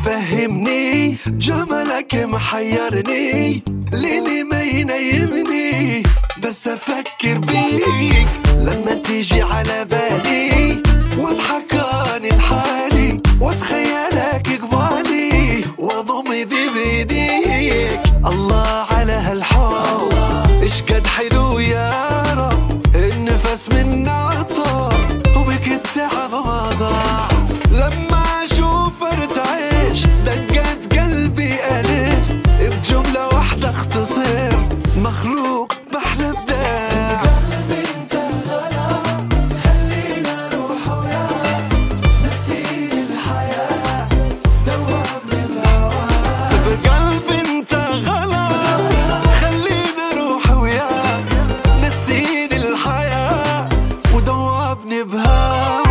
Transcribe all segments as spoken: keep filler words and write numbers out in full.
فهمني جمالك محيرني، ليلي ما ينيمني بس افكر بيك لما تيجي على بالي، واضحك عن الحالي واتخيلك قبالي واضم ايدي بيديك. الله على هالحب ايش قد حلو يا رب، النفس من عطر وبك التعب ما ضاع. لما اشوف ارتعش دقت قلبي الف بجملة واحدة اختصر، مخلوق بحلم ده بقلبي انت غلا، خلينا اروح وياك نسيني الحياة دوبني بهواك. بقلبي انت غلا خلينا اروح وياك نسيني الحياة ودوبني بهواك.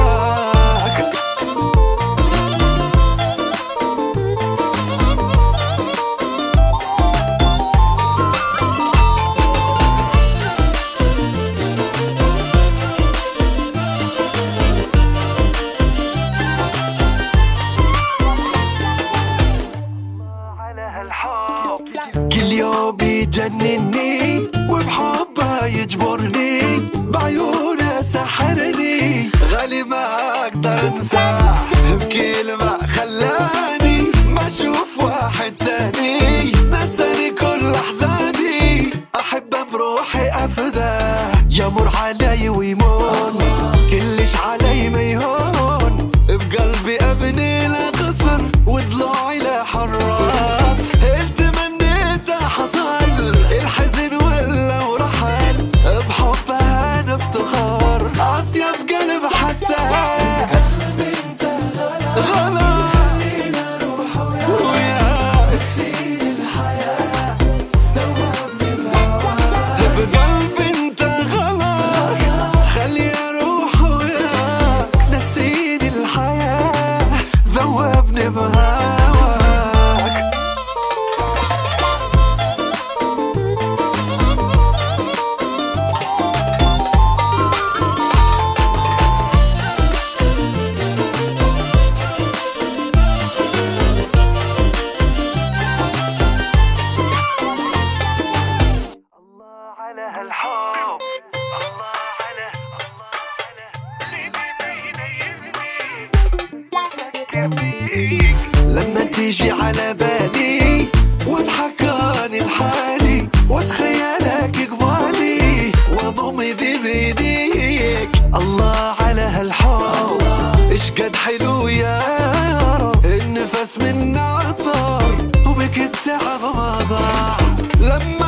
كل يوم بيجنني وبحبه يجبرني، بعيونه سحرني غالي ما اقدر انساه، بكلمة خلاني ما اشوف واحد تاني، نساني كل احزاني احبه بروحي افداه، يمر علي ويمون كلش علي ما يهون، بقلبي ابني له قصر وضلوعي له حراس، انت منيته حصل الحزن ولا ورحل، بحبها نفتخر اطيب قلب حساس. قلبي انت غلا خلينا اروح وياك نسيني الحياة دوبني بهواك. بقلبي انت غلا خلينا اروح وياك نسيني الحياة ذوبني بهواك. الله على هالحب، الله على الله على ليلي ما ينيمني لما تيجي على بالي، واضحك عن الحالي واتخيلك قبالي واضم ايدي بيديك. الله على هالحب ايش قد حلو يا رب، النفس من عطر وبك التعب ما ضاع. لما